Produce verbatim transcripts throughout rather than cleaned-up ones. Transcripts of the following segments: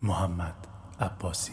محمد عباسی.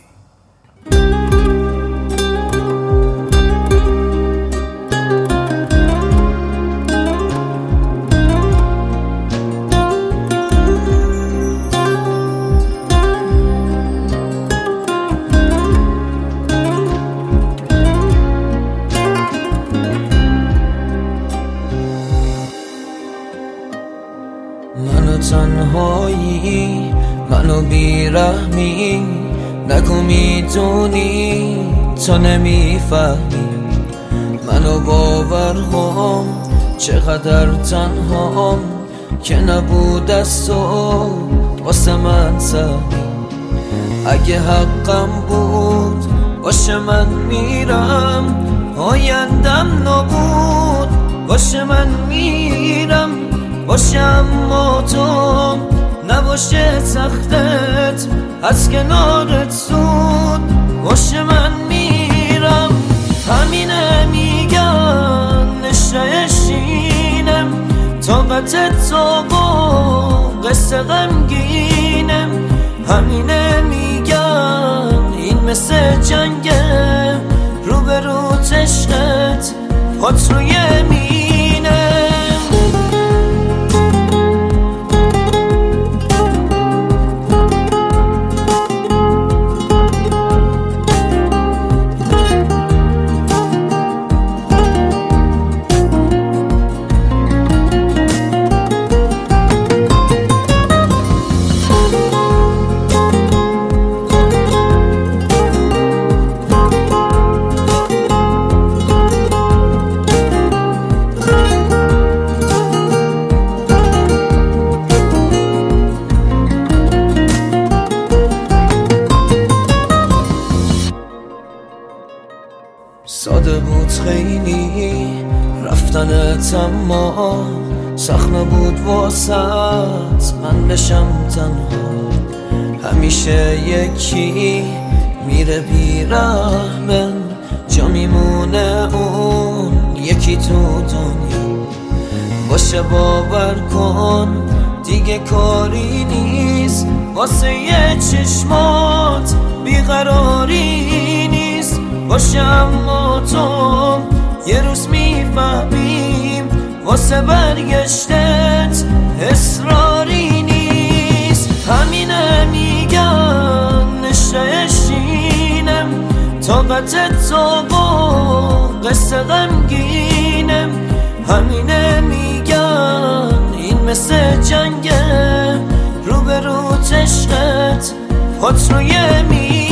منو تنهایی، منو بیرحمی، نگو میدونی تو نمیفهمی. منو باورهام چقدر تنهام که نبود از تو واسه من سهمی. اگه حقم بود باشه من میرم، آیندم نبود باشه من میرم. باشه اما تو نباشه تختت از کنارت زود باشه من میرم. همینه میگن نشایشینم، طاقت تو با قصه غمگینم. همینه میگن این مثل جنگه، رو به رو عشقت پات روی مینه. ساده بود خیلی رفتنت، اما سخت نبود واسط من بشم تنها. همیشه یکی میره بیرحمن، جا میمونه اون یکی تو دنیا. باشه باور کن دیگه کاری نیست، واسه یه چشمات بیقراری نیست. باشه اما تو یه روز میفهمیم، واسه برگشتت اصراری نیست. همینه میگن نشایشینم، طاقت تو با قصه غمگینم. همینه میگن این مثل جنگه، رو به رو عشقت پات روی می